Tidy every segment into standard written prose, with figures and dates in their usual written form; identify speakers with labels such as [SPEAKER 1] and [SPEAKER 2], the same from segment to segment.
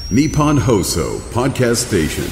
[SPEAKER 1] Nippon Hoso Podcast Station。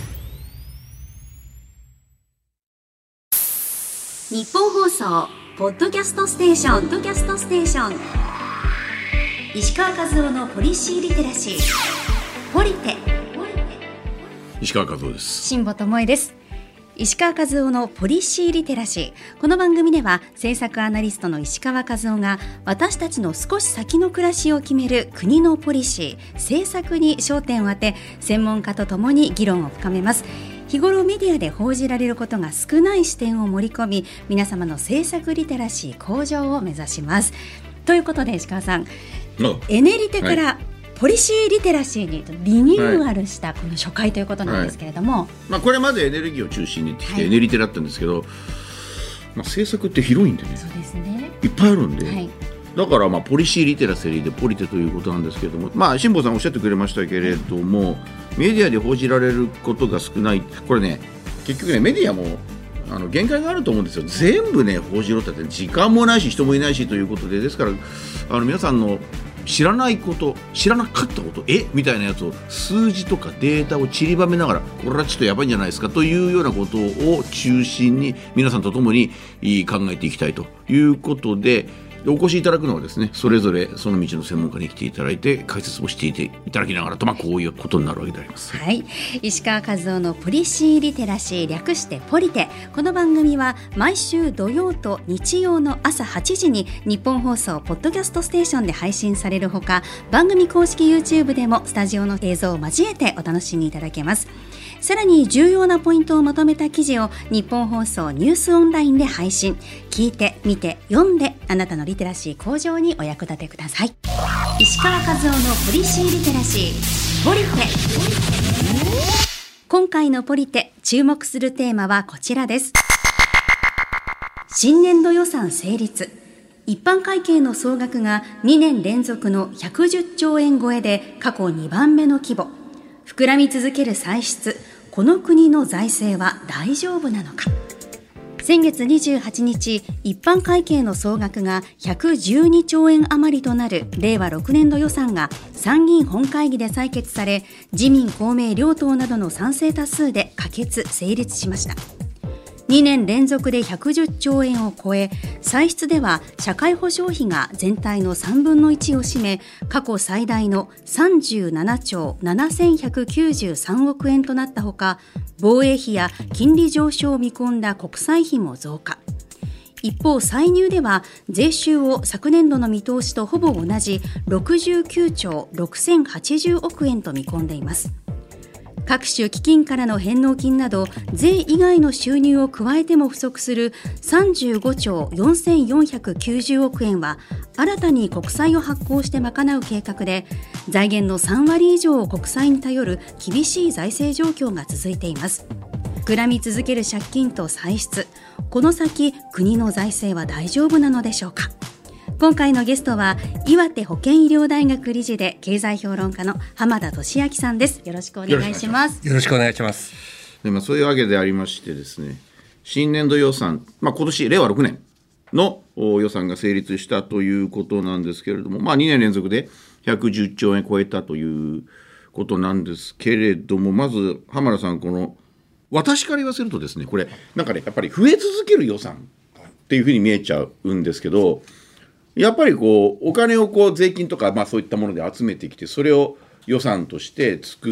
[SPEAKER 2] 日本放送ポッドキャストステーション石川和夫のポリシーリテラシーポリテ。
[SPEAKER 3] 石川和夫です。
[SPEAKER 2] 新保智恵です。石川和夫のポリシーリテラシー。この番組では政策アナリストの石川和夫が私たちの少し先の暮らしを決める国のポリシー、政策に焦点を当て、専門家とともに議論を深めます。日頃メディアで報じられることが少ない視点を盛り込み、皆様の政策リテラシー向上を目指します。ということで石川さん、エネリテからポリシーリテラシーにリニューアルしたこの初回ということなんですけれども、
[SPEAKER 3] これまでエネルギーを中心にってきてエネリテだったんですけど、政策って広いんでね、
[SPEAKER 2] そうですね、
[SPEAKER 3] いっぱいあるんで、だからポリシーリテラシーでポリテということなんですけれども、辛坊さんおっしゃってくれましたけれども、メディアで報じられることが少ない。これね、結局ね、メディアも限界があると思うんですよ。全部ね報じろって時間もないし人もいないしということで、ですから皆さんの知らないこと、知らなかったことみたいなやつを数字とかデータを散りばめながら、これはちょっとやばいんじゃないですかというようなことを中心に皆さんと共に考えていきたいということで、お越しいただくのはですね、それぞれその道の専門家に来ていただいて解説をしていただきながらと、こういうことになるわけであります。
[SPEAKER 2] はい、石川和夫のポリシーリテラシー、略してポリテ。この番組は毎週土曜と日曜の朝8時に日本放送ポッドキャストステーションで配信されるほか、番組公式 YouTube でもスタジオの映像を交えてお楽しみいただけます。さらに重要なポイントをまとめた記事を日本放送ニュースオンラインで配信。聞いて、見て、読んで、あなたのリテラシー向上にお役立てください。石川和夫のポリシーリテラシーポリテ。今回のポリテ、注目するテーマはこちらです。新年度予算成立。一般会計の総額が2年連続の110兆円超えで過去2番目の規模。膨らみ続ける歳出、この国の財政は大丈夫なのか。先月28日、一般会計の総額が112兆円余りとなる令和6年度予算が参議院本会議で採決され、自民公明両党などの賛成多数で可決・成立しました。2年連続で110兆円を超え、歳出では社会保障費が全体の3分の1を占め、過去最大の37兆7193億円となったほか、防衛費や金利上昇を見込んだ国債費も増加。一方、歳入では税収を昨年度の見通しとほぼ同じ69兆6080億円と見込んでいます。各種基金からの返納金など税以外の収入を加えても不足する35兆4490億円は新たに国債を発行して賄う計画で、財源の3割以上を国債に頼る厳しい財政状況が続いています。膨らみ続ける借金と歳出、この先国の財政は大丈夫なのでしょうか。今回のゲストは岩手保健医療大学理事で経済評論家の浜田俊明さんです。よろしくお願いします。
[SPEAKER 4] よろしくお願いします。
[SPEAKER 3] で、そういうわけでありましてですね、新年度予算、今年令和6年の予算が成立したということなんですけれども、2年連続で110兆円超えたということなんですけれども、まず浜田さん、私から言わせるとですね、これやっぱり増え続ける予算っていうふうに見えちゃうんですけど、やっぱりお金を税金とかそういったもので集めてきて、それを予算として作って、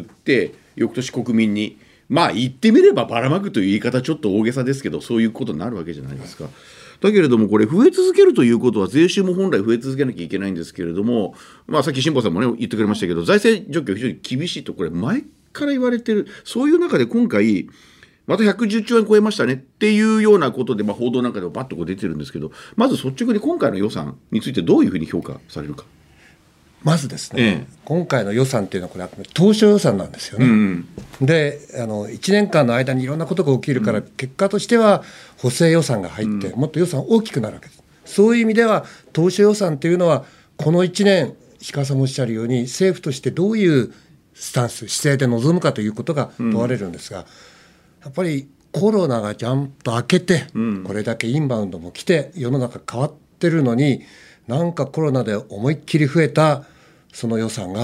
[SPEAKER 3] 翌年国民に言ってみればばらまくという言い方ちょっと大げさですけど、そういうことになるわけじゃないですか。だけれどもこれ増え続けるということは税収も本来増え続けなきゃいけないんですけれども、さっき辛坊さんもね言ってくれましたけど、財政状況非常に厳しいとこれ前から言われてる。そういう中で今回また110兆円超えましたねっていうようなことで、報道なんかでもバッと出てるんですけど、まず率直に今回の予算についてどういうふうに評価されるか。
[SPEAKER 4] まずですね、今回の予算っていうのはこれは当初予算なんですよね。で、1年間の間にいろんなことが起きるから、結果としては補正予算が入って、もっと予算大きくなるわけです。そういう意味では当初予算っていうのはこの1年、石川さんもおっしゃるように政府としてどういうスタンス、姿勢で臨むかということが問われるんですが、やっぱりコロナがちゃんと明けて、これだけインバウンドも来て世の中変わってるのに、なんかコロナで思いっきり増えたその予算が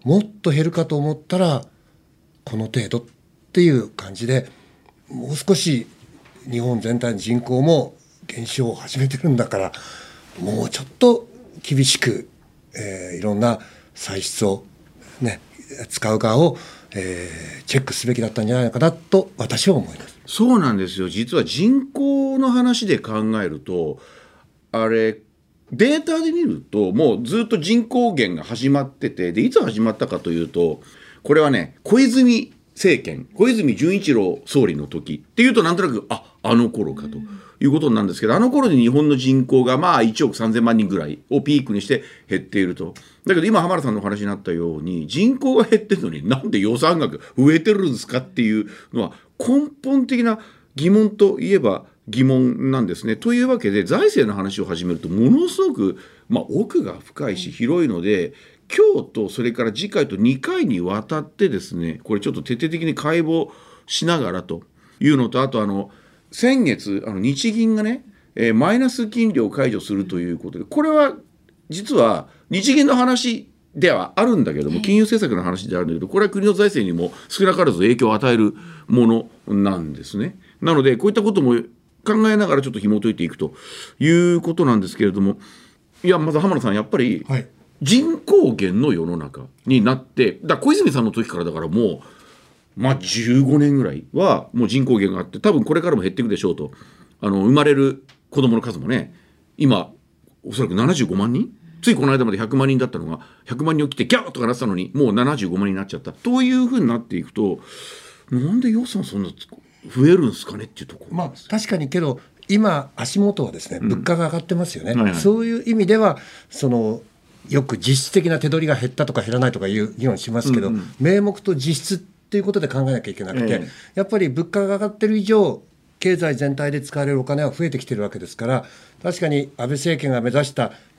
[SPEAKER 4] もっと減るかと思ったらこの程度っていう感じで、もう少し日本全体の人口も減少を始めてるんだから、もうちょっと厳しく、いろんな歳出を、ね、使う側を、チェックすべきだったんじゃないのかなと私は思います。
[SPEAKER 3] そうなんですよ。実は人口の話で考えると、あれデータで見るともうずっと人口減が始まってて、でいつ始まったかというと、これはね、小泉政権、小泉純一郎総理の時っていうとなんとなくあの頃かということなんですけど、あの頃に日本の人口がまあ1億3000万人ぐらいをピークにして減っていると。だけど今浜田さんのお話になったように、人口が減ってるのになんで予算額増えてるんですかっていうのは根本的な疑問といえば疑問なんですね。というわけで財政の話を始めるとものすごく、奥が深いし広いので、今日とそれから次回と2回にわたってですね、これちょっと徹底的に解剖しながらというのと、あと先月日銀がね、マイナス金利を解除するということで、これは実は日銀の話ではあるんだけども、金融政策の話であるんだけど、これは国の財政にも少なからず影響を与えるものなんですね。なのでこういったことも考えながらちょっと紐解いていくということなんですけれども、いやまず浜田さん、やっぱり人口減の世の中になって、小泉さんの時からだからもう、15年ぐらいはもう人口減があって、多分これからも減っていくでしょうと。生まれる子どもの数もね、今おそらく75万人、ついこの間まで100万人だったのが100万人起きてギャーとかなってたのにもう75万人になっちゃったというふうになっていくと、なんで予算そんな増えるんですかねっていうところ、
[SPEAKER 4] 確かにけど今足元はですね、物価が上がってますよね、そういう意味ではよく実質的な手取りが減ったとか減らないとかいう議論しますけど、名目と実質っていうことで考えなきゃいけなくて、やっぱり物価が上がってる以上経済全体で使われるお金は増えてきてるわけですから、確かに安倍政権が目指した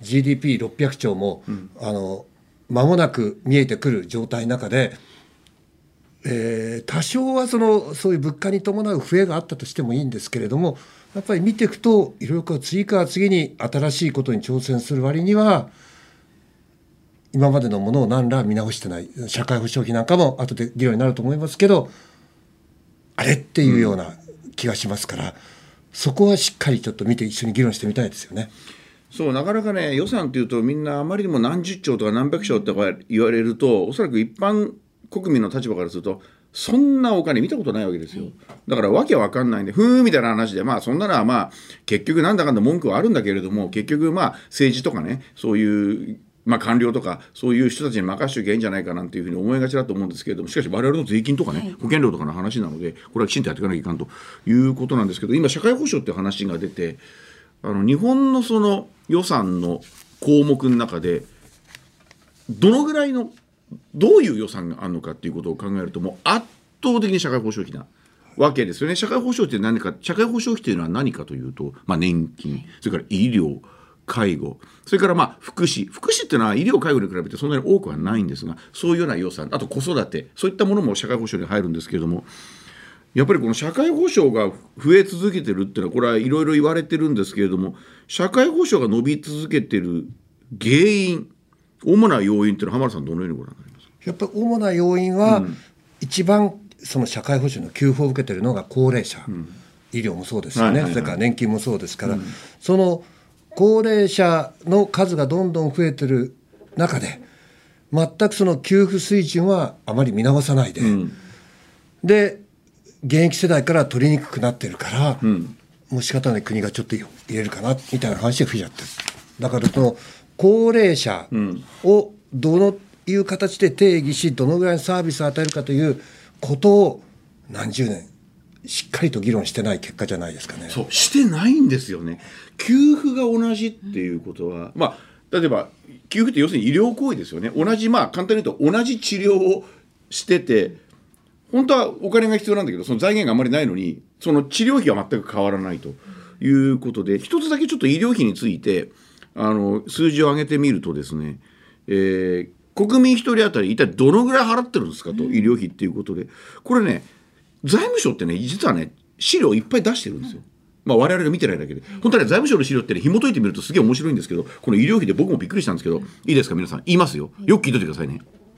[SPEAKER 4] GDP600 兆も、間もなく見えてくる状態の中で、多少はそういう物価に伴う増えがあったとしてもいいんですけれども、やっぱり見ていくといろいろ次から次に新しいことに挑戦する割には今までのものを何ら見直してない。社会保障費なんかも後で議論になると思いますけど、あれっていうような気がしますから、そこはしっかりちょっと見て一緒に議論してみたいですよね。
[SPEAKER 3] そうなかなかね、予算っていうとみんなあまりにも何十兆とか何百兆とか言われると、おそらく一般国民の立場からするとそんなお金見たことないわけですよ。だからわけわかんないんで、ふーみたいな話で、そんなのは結局なんだかんだ文句はあるんだけれども、結局政治とかね、そういう官僚とかそういう人たちに任せておけばいいんじゃないかなんていうふうに思いがちだと思うんですけれども、しかし我々の税金とかね、保険料とかの話なので、これはきちんとやっていかなきゃいかんということなんですけど、今社会保障っていう話が出て、日本のその予算の項目の中でどのぐらいのどういう予算があるのかっていうことを考えると、もう圧倒的に社会保障費なわけですよね。社会保障って何か、社会保障費というのは何かというと、年金、それから医療、介護、それから福祉っていうのは医療介護に比べてそんなに多くはないんですが、そういうような予算、あと子育て、そういったものも社会保障に入るんですけれども、やっぱりこの社会保障が増え続けてるっていうのは、これはいろいろ言われてるんですけれども、社会保障が伸び続けてる原因、主な要因っていうのは浜田さんどのようにご覧になりますか？やっぱり
[SPEAKER 4] 主な要因は、一番その社会保障の給付を受けているのが高齢者、医療もそうですよね、それから年金もそうですから、その高齢者の数がどんどん増えてる中で、全くその給付水準はあまり見直さないで、で現役世代から取りにくくなってるから、もう仕方ない、国がちょっと入れるかなみたいな話で増えちゃってる。だからその高齢者をどのいう形で定義し、どのぐらいのサービスを与えるかということを何十年しっかりと議論してない結果じゃないですかね。
[SPEAKER 3] そうしてないんですよね。給付が同じっていうことは、例えば給付って要するに医療行為ですよね。同じ簡単に言うと同じ治療をしてて、本当はお金が必要なんだけど、その財源があまりないのに、その治療費は全く変わらないということで、一つだけちょっと医療費について数字を上げてみるとですね、国民1人当たり一体どのぐらい払ってるんですかと、医療費っていうことで、これね、財務省ってね、実はね、資料いっぱい出してるんですよ。我々が見てないだけで、本当はね、財務省の資料ってね、紐解いてみるとすげえ面白いんですけど、この医療費で僕もびっくりしたんですけど、いいですか皆さん、言いますよ。よく聞いておいてくださいね。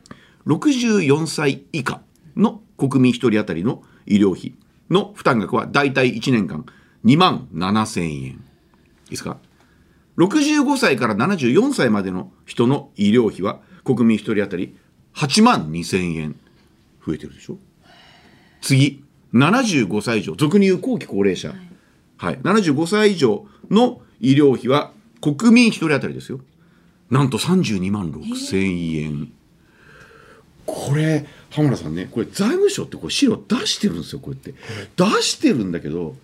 [SPEAKER 3] 64歳以下の国民1人当たりの医療費の負担額はだいたい1年間2万7000円。いいですか。65歳から74歳までの人の医療費は国民1人当たり8万2000円増えてるでしょ。次、75歳以上、俗に言う後期高齢者、はい、75歳以上の医療費は国民1人当たりですよ、なんと32万6000円。これ浜田さんね、これ財務省ってこれ資料出してるんですよ。こうやって出してるんだけど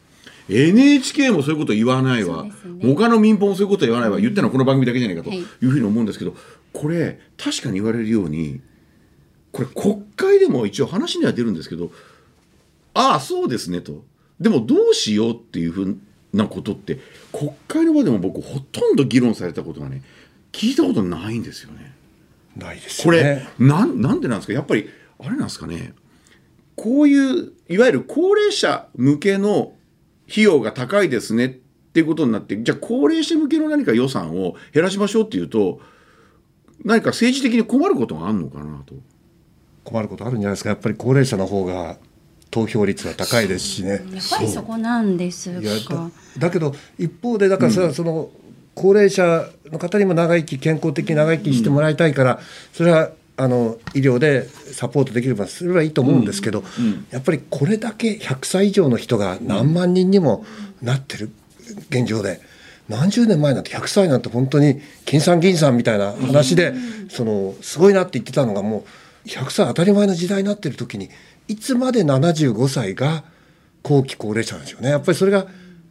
[SPEAKER 3] NHK もそういうこと言わないわ、他の民放もそういうこと言わないわ、言ってるのはこの番組だけじゃないかというふうに思うんですけど、これ確かに言われるようにこれ国会でも一応話には出るんですけど、ああそうですねと、でもどうしようっていうふうなことって国会の場でも僕ほとんど議論されたことがね聞いたことないんですよね。
[SPEAKER 4] ないですよね。
[SPEAKER 3] これなんでなんですか。やっぱりあれなんですかね、こういういわゆる高齢者向けの費用が高いですねっていうことになって、じゃあ高齢者向けの何か予算を減らしましょうっていうと何か政治的に困ることがあるのかなと。
[SPEAKER 4] 困ることあるんじゃないですか。やっぱり高齢者の方が投票率は高いですしね。
[SPEAKER 2] やっぱりそこなんですか。
[SPEAKER 4] だけど一方でだからその高齢者の方にも長生き、健康的に長生きしてもらいたいから、それは医療でサポートできればすればいいと思うんですけど、やっぱりこれだけ100歳以上の人が何万人にもなってる現状で、何十年前なんて100歳なんて本当に金さん銀さんみたいな話で、すごいなって言ってたのがもう100歳当たり前の時代になってる時に、いつまで75歳が後期高齢者なんですよね。やっぱりそれが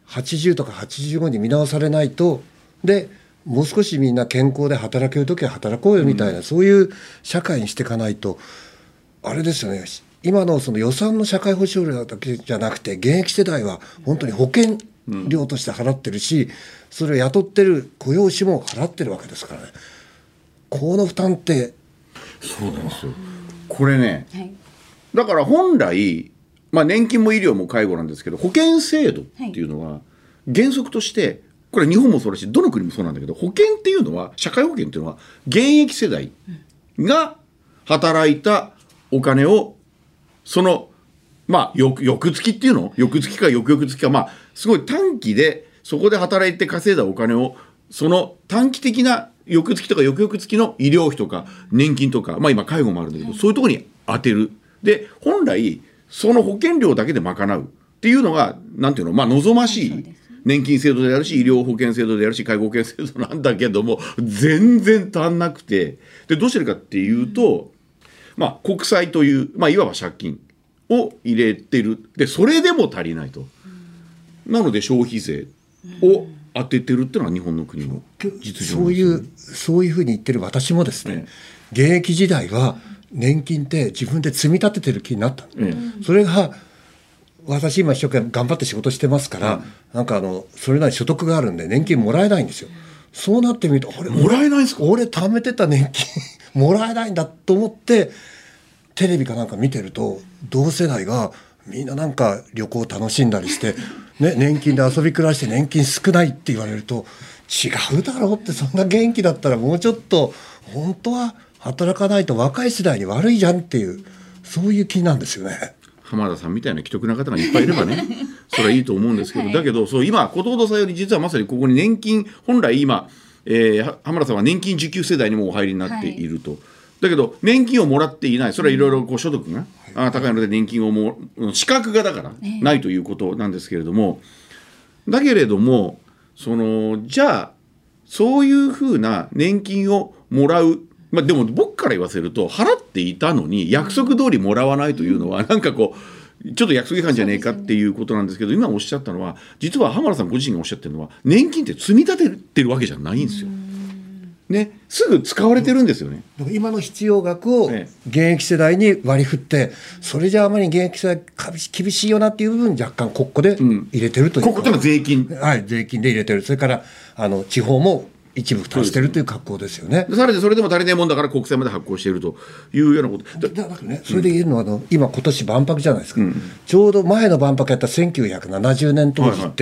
[SPEAKER 4] 80とか85に見直されないと、でもう少しみんな健康で働ける時は働こうよみたいな、そういう社会にしていかないとあれですよね。今のその予算の社会保障料だけじゃなくて、現役世代は本当に保険料として払ってるし、それを雇ってる雇用主も払ってるわけですからね。この負担って
[SPEAKER 3] そうなんですよ。これね、だから本来、年金も医療も介護なんですけど、保険制度っていうのは原則としてこれ日本もそうだしどの国もそうなんだけど、保険っていうのは、社会保険っていうのは現役世代が働いたお金をその翌月っていうの、翌月か翌々月か、すごい短期でそこで働いて稼いだお金をその短期的な翌月とか翌々月の医療費とか年金とか、今介護もあるんだけど、そういうところに当てる。で本来その保険料だけで賄うっていうのがなんていうの、望ましい年金制度であるし、医療保険制度であるし、介護保険制度なんだけども、全然足んなくて、でどうしてるかっていうと、国債という、いわば借金を入れてる。でそれでも足りないと。なので消費税を当ててるっていうのは日本の国の実情なんですよね。
[SPEAKER 4] そういうふうに言ってる私もですね、現役時代は年金って自分で積み立ててる気になった、それが私今一生懸命頑張って仕事してますから、なんかそれなりに所得があるんで年金もらえないんですよ。そうなってみると、
[SPEAKER 3] もらえないんですか。
[SPEAKER 4] 俺貯めてた年金もらえないんだと思って、テレビかなんか見てると同世代がみんななんか旅行楽しんだりして、年金で遊び暮らして年金少ないって言われると、違うだろうって、そんな元気だったらもうちょっと本当は働かないと若い世代に悪いじゃんっていう、そういう気なんですよね。
[SPEAKER 3] 浜田さんみたいな既得な方がいっぱいいればねそれはいいと思うんですけど、だけど今ことほどさより実はまさにここに年金、本来今、浜田さんは年金受給世代にもお入りになっていると、だけど年金をもらっていない、それはいろいろ所得が高いので年金を資格がだからないということなんですけれども、だけれどもじゃあそういうふうな年金をもらう、でも僕から言わせると、払っていたのに約束通りもらわないというのはなんかちょっと約束違反じゃねえかっていうことなんですけど、今おっしゃったのは、実は浜田さんご自身がおっしゃってるのは、年金って積み立ててるわけじゃないんですよ。すぐ使われてるんですよね。
[SPEAKER 4] 今の必要額を現役世代に割り振って、それじゃあまり現役世代厳しいよなっていう部分、若干国庫で入れてるというか、
[SPEAKER 3] 国庫というのは税金、
[SPEAKER 4] 税金で入れてる。それから地方も一部負担してるという格好ですよね。
[SPEAKER 3] さらにそれでも足りないもんだから国債まで発行しているというようなこと
[SPEAKER 4] だからね、それで言えるのは今年万博じゃないですか、ちょうど前の万博やった1970年当時って、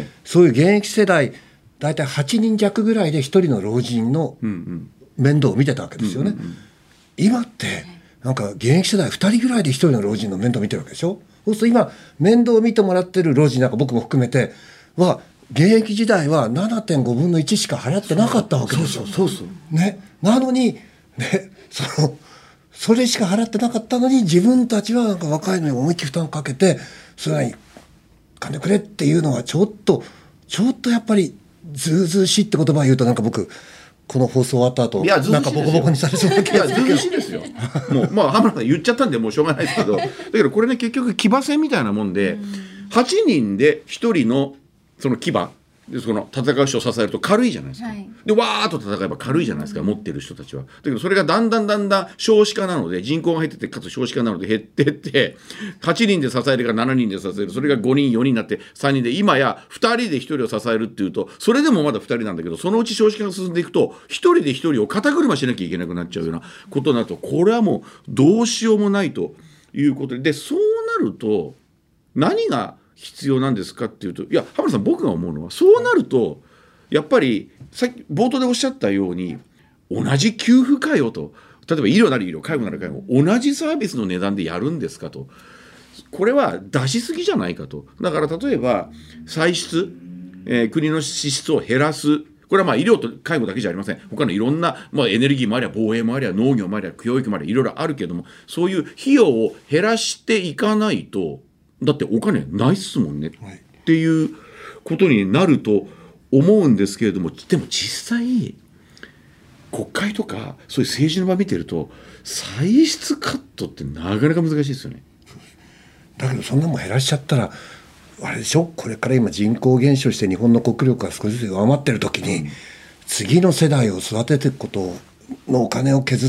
[SPEAKER 4] そういう現役世代だいたい8人弱ぐらいで1人の老人の面倒を見てたわけですよね。今ってなんか現役世代2人ぐらいで1人の老人の面倒見てるわけでしょ。そうすると今面倒を見てもらってる老人なんか僕も含めては現役時代は 7.5 分の1しか払ってなかったわけですよ。ね、なのに、ね、それしか払ってなかったのに自分たちはなんか若いのに思いっきり負担かけてそれに金くれっていうのはちょっとやっぱりずうずうしいって言葉を言うとなんか僕この放送終わった後なんかボコボコにされそうな気がするけど。
[SPEAKER 3] ずうずうしいですよ。もうまあ浜田さん言っちゃったんでもうしょうがないですけどだけどこれね結局騎馬戦みたいなもんで8人で1人のその騎馬でその戦う人を支えると軽いじゃないですか、はい、でわーっと戦えば軽いじゃないですか、持ってる人たちは。だけどそれがだんだん少子化なので人口が減っててかつ少子化なので減ってって8人で支えるか7人で支えるそれが5人4人になって3人で今や2人で1人を支えるっていうとそれでもまだ2人なんだけどそのうち少子化が進んでいくと1人で1人を肩車しなきゃいけなくなっちゃうようなことになるとこれはもうどうしようもないということでそうなると何が必要なんですかっていうといや浜田さん僕が思うのはそうなるとやっぱりさっき冒頭でおっしゃったように同じ給付かよと例えば医療なり医療介護なり介護同じサービスの値段でやるんですかとこれは出しすぎじゃないかと。だから例えば歳出、国の支出を減らすこれはまあ医療と介護だけじゃありません。他のいろんな、まあ、エネルギーもありゃ防衛もありゃ農業もありゃ教育もありゃいろいろあるけどもそういう費用を減らしていかないとだってお金ないっすもんね、はい、っていうことになると思うんですけれどもでも実際国会とかそういう政治の場見てると歳出カットってなかなか難しいですよね。
[SPEAKER 4] だけどそんなもん減らしちゃったらあれでしょこれから今人口減少して日本の国力が少しずつ弱まってる時に、次の世代を育てていくことのお金を削って、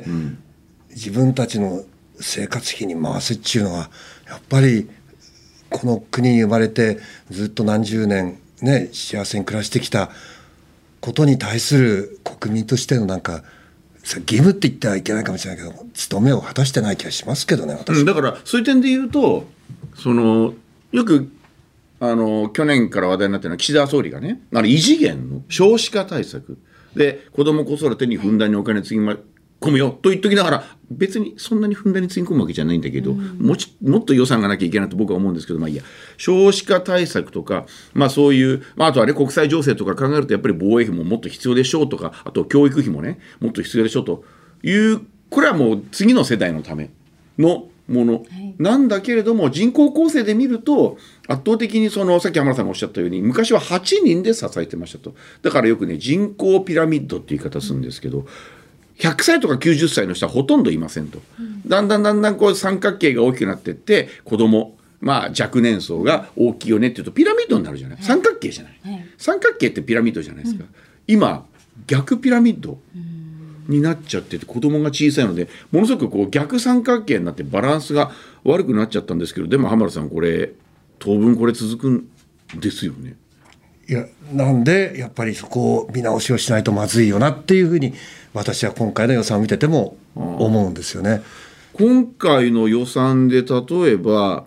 [SPEAKER 4] 自分たちの生活費に回すっていうのはやっぱりこの国に生まれてずっと何十年ね幸せに暮らしてきたことに対する国民としてのなんか義務って言ってはいけないかもしれないけど務めを果たしてない気がしますけどね私、
[SPEAKER 3] だからそういう点で言うとよく去年から話題になっているのは岸田総理がね異次元の少子化対策で子ども子育てにふんだんにお金つぎ込むよと言っときながら別にそんなにふんだんにつぎ込むわけじゃないんだけど、もっと予算がなきゃいけないと僕は思うんですけど、まあいいや少子化対策とか、まあ、そういう、あとはね国際情勢とか考えるとやっぱり防衛費ももっと必要でしょうとかあと教育費もねもっと必要でしょうというこれはもう次の世代のためのものなんだけれども、人口構成で見ると圧倒的にさっき浜田さんがおっしゃったように昔は8人で支えてましたと。だからよくね人口ピラミッドって言い方するんですけど、100歳とか90歳の人はほとんどいませんと。だんだんこう三角形が大きくなっていって子供若年層が大きいよねっていうとピラミッドになるじゃない、三角形じゃない、三角形ってピラミッドじゃないですか、今逆ピラミッドになっちゃってて子供が小さいのでものすごくこう逆三角形になってバランスが悪くなっちゃったんですけど、でも浜田さんこれ当分これ続くんですよね。
[SPEAKER 4] いやなんでやっぱりそこを見直しをしないとまずいよなっていうふうに私は今回の予算を見てても思うんですよね。
[SPEAKER 3] 今回の予算で例えば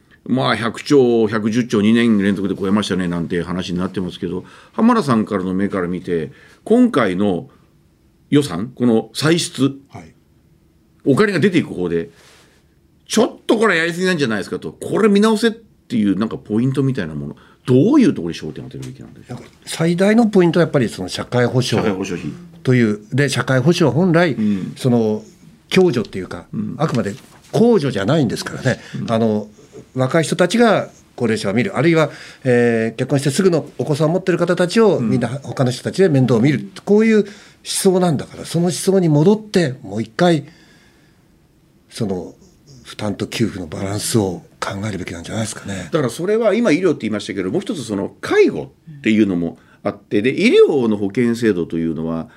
[SPEAKER 3] 100兆110兆2年連続で超えましたねなんて話になってますけど、浜田さんからの目から見て今回の予算この歳出、お金が出ていく方でちょっとこれやりすぎなんじゃないですかと、これ見直せっていうなんかポイントみたいなものどういうところに焦点を当てるべきなんでしょうか。
[SPEAKER 4] 最大のポイントはやっぱりその社会保障というで社会保障は本来、その共助っていうか、あくまで公助じゃないんですからね、若い人たちが高齢者を見る、あるいは、結婚してすぐのお子さんを持っている方たちをみんな他の人たちで面倒を見る、こういう思想なんだから、その思想に戻ってもう一回その負担と給付のバランスを考えるべきなんじゃないですかね。
[SPEAKER 3] だからそれは今医療って言いましたけどもう一つその介護っていうのもあって、で医療の保険制度というのは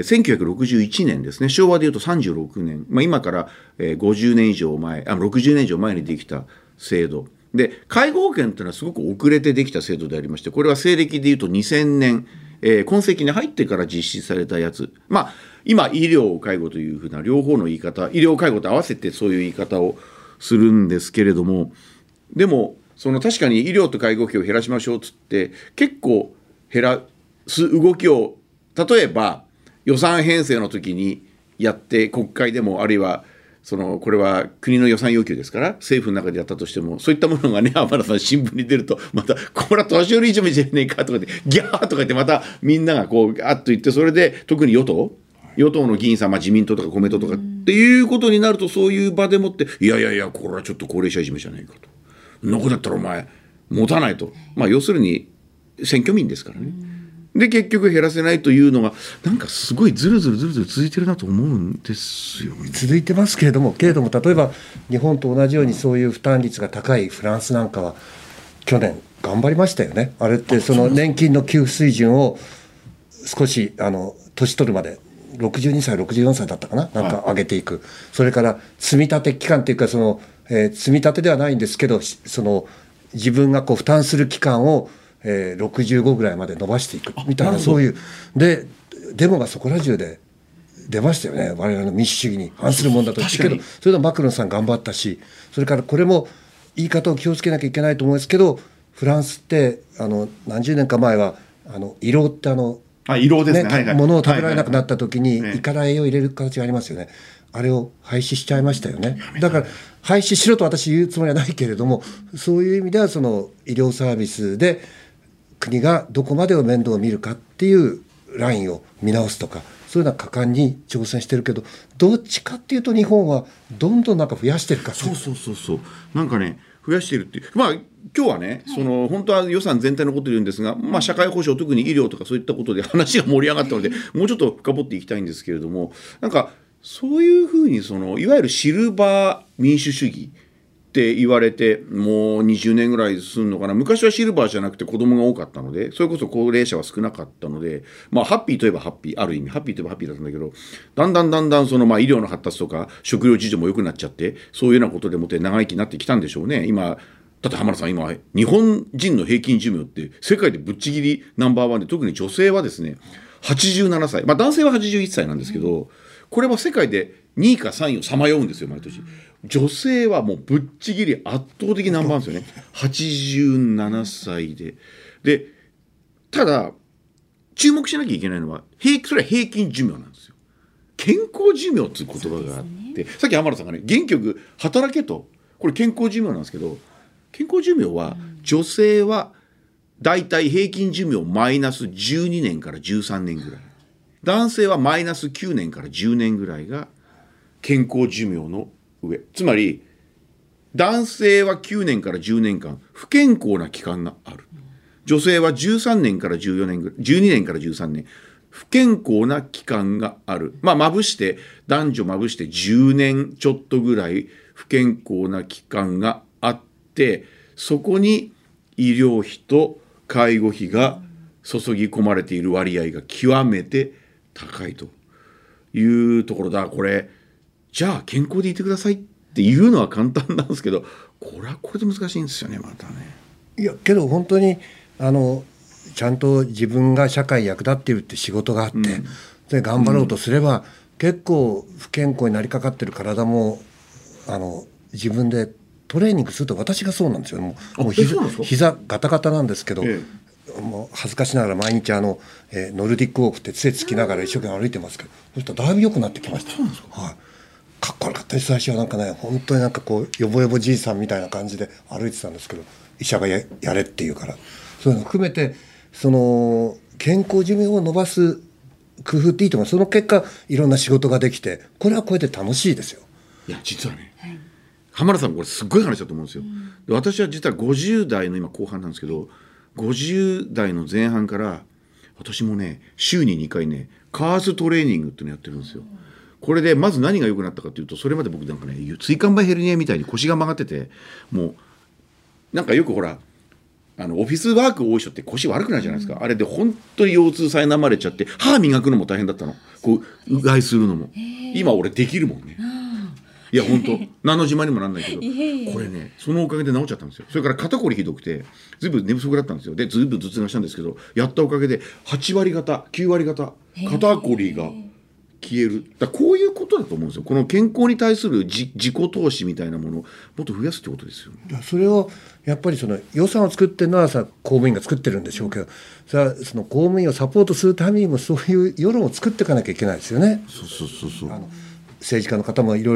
[SPEAKER 3] 1961年ですね、昭和でいうと36年、今から50年以上前60年以上前にできた制度で、介護保険というのはすごく遅れてできた制度でありまして、これは西暦でいうと2000年、今世紀に入ってから実施されたやつ、今医療介護というふうな両方の言い方、医療介護と合わせてそういう言い方をするんですけれども、でも確かに医療と介護費を減らしましょうっつって結構減らす動きを例えば予算編成の時にやって国会でもあるいはこれは国の予算要求ですから政府の中でやったとしてもそういったものがね浜田さん新聞に出るとまたこれは年寄りいじめじゃねえかとかでギャーとか言ってまたみんながこうガーッと言ってそれで特に与党の議員さん、自民党とか公明党とかっていうことになるとそういう場でもっていやこれはちょっと高齢者いじめじゃないかとそんなことだったらお前持たないと、要するに選挙民ですからね。で結局減らせないというのがなんかすごいずるずる続いてるなと思うんですよね。
[SPEAKER 4] 続いてますけれども例えば日本と同じようにそういう負担率が高いフランスなんかは去年頑張りましたよね。あれってその年金の給付水準を少し年取るまで62歳64歳だったかな、なんか上げていく、それから積み立て期間というか積み立てではないんですけど自分がこう負担する期間を65ぐらいまで伸ばしていくみたいなそういうデモがそこら中で出ましたよね。我々の民主主義に反するもんだと言ってけどそれでマクロンさん頑張ったしそれからこれも言い方を気をつけなきゃいけないと思うんですけどフランスって何十年か前は胃ろうって
[SPEAKER 3] 胃ろうですね、
[SPEAKER 4] 物を食べられなくなった時に胃から栄養を入れる形がありますよね。あれを廃止しちゃいましたよね。だから廃止しろと私言うつもりはないけれどもそういう意味ではその医療サービスで国がどこまでを面倒を見るかっていうラインを見直すとかそういうのは果敢に挑戦してるけどどっちかっていうと日本はどんどんなんか増やしてるか
[SPEAKER 3] そうなんかね増やしてるっていう今日はね本当は予算全体のことを言うんですが、社会保障特に医療とかそういったことで話が盛り上がったのでもうちょっと深掘っていきたいんですけれどもなんかそういうふうにいわゆるシルバー民主主義って言われてもう20年ぐらいするのかな。昔はシルバーじゃなくて子供が多かったのでそれこそ高齢者は少なかったのでハッピーといえばハッピーある意味ハッピーといえばハッピーだったんだけどだんだん医療の発達とか食料事情も良くなっちゃってそういうようなことでもって長生きになってきたんでしょうね。今だって浜田さん今日本人の平均寿命って世界でぶっちぎりナンバーワンで特に女性はですね87歳男性は81歳なんですけどこれは世界で2位か3位をさまようんですよ毎年。女性はもうぶっちぎり圧倒的ナンバーワンですよね87歳でただ注目しなきゃいけないのはそれは平均寿命なんですよ。健康寿命っていう言葉があって、さっき浜田さんがね元気よく働けとこれ健康寿命なんですけど健康寿命は女性はだいたい平均寿命マイナス12年から13年ぐらい男性はマイナス9年から10年ぐらいが健康寿命の上つまり男性は9年から10年間不健康な期間がある女性は13年から14年ぐらい12年から13年不健康な期間があるまぶして男女まぶして10年ちょっとぐらい不健康な期間があってそこに医療費と介護費が注ぎ込まれている割合が極めて高いというところだ。これじゃあ健康でいてくださいっていうのは簡単なんですけどこれはこれで難しいんですよねまたね。
[SPEAKER 4] いやけど本当にちゃんと自分が社会に役立っているって仕事があって、で頑張ろうとすれば、結構不健康になりかかってる体も自分でトレーニングすると私がそうなんですよ。もう膝ガタガタなんですけど、もう恥ずかしながら毎日ノルディックウォークって杖つきながら一生懸命歩いてますけどそしたらだいぶ良くなってきました。かっこ悪かったです最初は。なんかね本当になんかこうヨボヨボじいさんみたいな感じで歩いてたんですけど医者が やれって言うからそういうの含めて健康寿命を伸ばす工夫っていいと思う。その結果いろんな仕事ができてこれはこれで楽しいですよ。
[SPEAKER 3] いや実はね、浜田さんこれすっごい話だと思うんですよ。で私は実は50代の今後半なんですけど50代の前半から私もね週に2回ねカーストレーニングっていうのやってるんですよ。これでまず何が良くなったかというとそれまで僕なんかね椎間板ヘルニアみたいに腰が曲がっててもうなんかよくほらオフィスワーク多い人って腰悪くないじゃないですか。あれで本当に腰痛苛まれちゃって歯磨くのも大変だったの。こううがいするのも今俺できるもんね。いや本当何の自慢にもなんないけどこれねそのおかげで治っちゃったんですよ。それから肩こりひどくてずいぶん寝不足だったんですよ。でずいぶん頭痛がしたんですけどやったおかげで8割方9割方肩こりが消える。だこういうことだと思うんですよ。この健康に対する自己投資みたいなものをもっと増やすってことですよ。
[SPEAKER 4] それをやっぱり予算を作ってるのは公務員が作ってるんでしょうけどその公務員をサポートするためにもそういう世論を作っていかなきゃいけないですよね。
[SPEAKER 3] そう
[SPEAKER 4] 政治家の方もいろいろ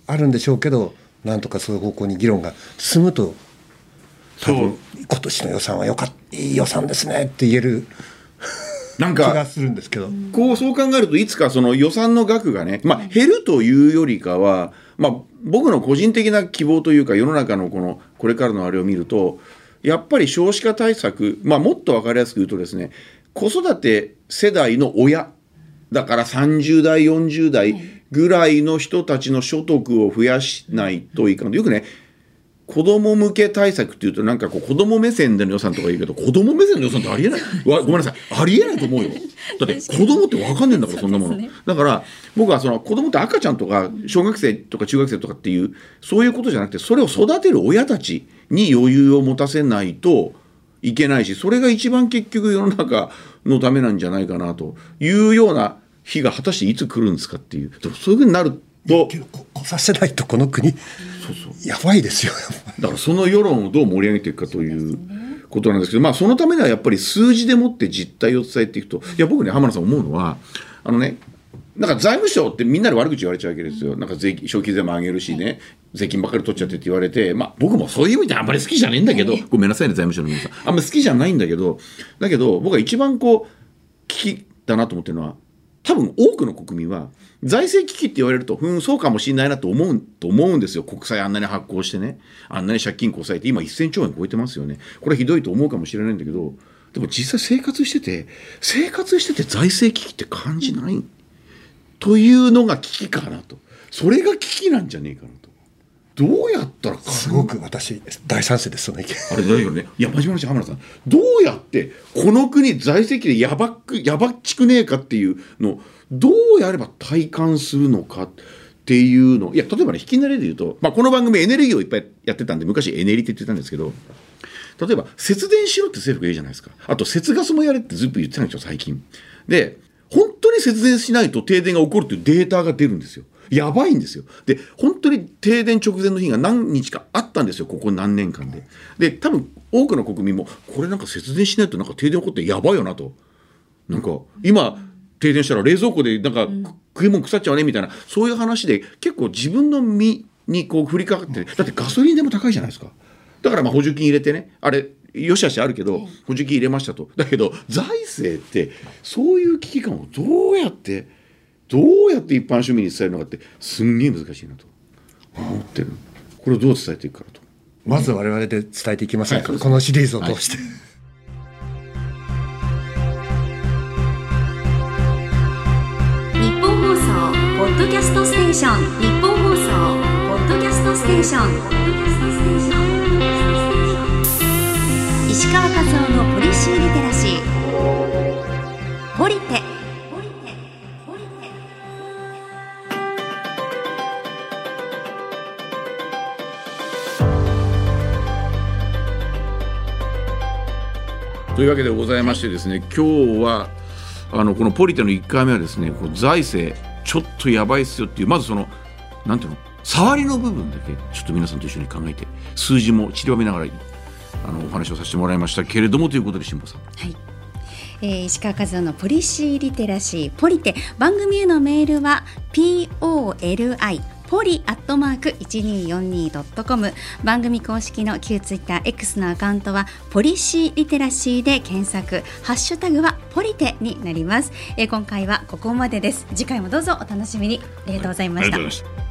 [SPEAKER 4] あるんでしょうけど、なんとかそういう方向に議論が進むと、多分今年の予算はいい予算ですねって言える
[SPEAKER 3] なんか
[SPEAKER 4] 気がするんですけど、
[SPEAKER 3] そう考えるといつかその予算の額がね、減るというよりかは、僕の個人的な希望というか、世の中のこれからのあれを見ると、やっぱり少子化対策、もっと分かりやすく言うとですね、子育て世代の親だから30代40代ぐらいの人たちの所得を増やしないといかん。よくね、子供向け対策っていうとなんか子供目線での予算とか言うけど、子供目線の予算ってありえないごめんなさい、ありえないと思うよ。だって子供って分かんねえんだからそんなもの、だから僕は子供って赤ちゃんとか小学生とか中学生とかっていうそういうことじゃなくて、それを育てる親たちに余裕を持たせないといけないし、それが一番結局世の中のためなんじゃないかなというような日が果たしていつ来るんですかっていう。でもそういうふうになると
[SPEAKER 4] 来させないとこの国やばいですよ。
[SPEAKER 3] だからその世論をどう盛り上げていくかということなんですけど、そのためにはやっぱり数字でもって実態を伝えていくと。いや僕ね、浜田さん思うのはなんか財務省ってみんなで悪口言われちゃうわけですよ。なんか消費税も上げるしね、税金ばっかり取っちゃってって言われて、僕もそういう意味であんまり好きじゃないんだけど、ごめんなさいね財務省の皆さん、あんまり好きじゃないんだけど、僕は一番危機だなと思ってるのは、多分多くの国民は財政危機って言われるとそうかもしれないなと思うんですよ。国債あんなに発行してね、あんなに借金こさえて今1000兆円超えてますよね。これはひどいと思うかもしれないんだけど、でも実際生活してて財政危機って感じないというのが危機かなと。それが危機なんじゃねえかなと。どうやったら
[SPEAKER 4] すごく私大賛成です、その意見。
[SPEAKER 3] あれだよね。いや真面目な話、浜田さん、どうやってこの国財政危機でやばっちくねえかっていうのをどうやれば体感するのかっていうの。いや例えばね、引きな例で言うと、この番組エネルギーをいっぱいやってたんで、昔エネリって言ってたんですけど、例えば節電しろって政府が言うじゃないですか。あと節ガスもやれってずっと言ってたんですよ最近で。本当に節電しないと停電が起こるというデータが出るんですよ。やばいんですよ。で本当に停電直前の日が何日かあったんですよ、ここ何年間で。で多分多くの国民もこれなんか節電しないとなんか停電起こってやばいよなと。なんか今停電したら冷蔵庫でなんか食い物腐っちゃうねみたいな、そういう話で結構自分の身に降りかかって、だってガソリンでも高いじゃないですか。だから補助金入れてね、あれよしあしあるけど補助金入れましたと。だけど財政ってそういう危機感をどうやって一般庶民に伝えるのかってすんげえ難しいなと思ってる。これをどう伝えていくかと。
[SPEAKER 4] まず我々で伝えていきませんか、このシリーズを通して、
[SPEAKER 2] 日本放送ポッドキャストステーション、日本放送ポッドキャストステーション、石川和夫のポリシーリテラシー、ポリテ。
[SPEAKER 3] というわけでございましてですね、今日はこのポリテの1回目はですね、財政ちょっとやばいっすよっていう、まずなんていうの、触りの部分だけちょっと皆さんと一緒に考えて、数字も散りばめながらお話をさせてもらいましたけれども、ということで辛坊さん、
[SPEAKER 2] はい、石川和夫のポリシーリテラシーポリテ、番組へのメールは POLI poli@1242.com、 番組公式の旧ツイッター X のアカウントはポリシーリテラシーで検索、ハッシュタグはポリテになります。今回はここまでです。次回もどうぞお楽しみに。ありがとうございました。